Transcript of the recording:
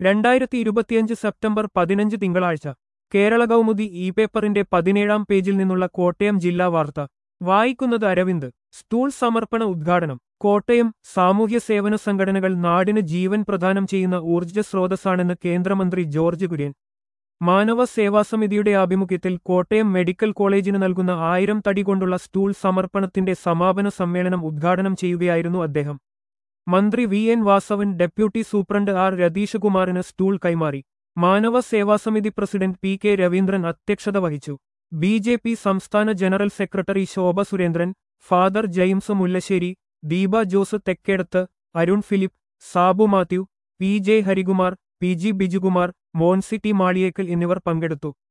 2025 September 15 തിങ്കളാഴ്ച Kerala Kaumudi E പേപ്പറിന്റെ 17-ാം പേജിൽ നിന്നുള്ള കോട്ടയം ജില്ലാ വാർത്ത വായിക്കുന്നത് അരവിന്ദ്. സ്റ്റൂൾ സമർപ്പണ ഉദ്ഘാടനം കോട്ടയം. സാമൂഹ്യ സേവന സംഘടനകൾ നാടിന് ജീവൻ പ്രദാനം ചെയ്യുന്ന ഊർജ്ജസ്രോതസ്സാണെന്ന് കേന്ദ്രമന്ത്രി ജോർജ് കുര്യൻ. മാനവ സേവാസമിതിയുടെ ആഭിമുഖ്യത്തിൽ കോട്ടയം മെഡിക്കൽ കോളേജിന് നൽകുന്ന 1000 തടി കൊണ്ടുള്ള സ്റ്റൂൾ സമർപ്പണത്തിന്റെ സമാപന സമ്മേളനം ഉദ്ഘാടനം ചെയ്യുകയായിരുന്നു അദ്ദേഹം. മന്ത്രി V N Vasavan deputy superintendent R രതീശകുമാറിന് സ്റ്റൂൾ കൈമാറി. Manava Sevasamithi president P K Raveendran അധ്യക്ഷത വഹിച്ചു. ബി.ജെ.പി. സംസ്ഥാന general secretary Shobha Surendran, father James Mullassery, Deepa Jose Thekkedath, Arun Philip, Sabu Mathew, P J Harikumar, P G Bijukumar, Monsy T Maliyekkal എന്നിവർ പങ്കെടുത്തു.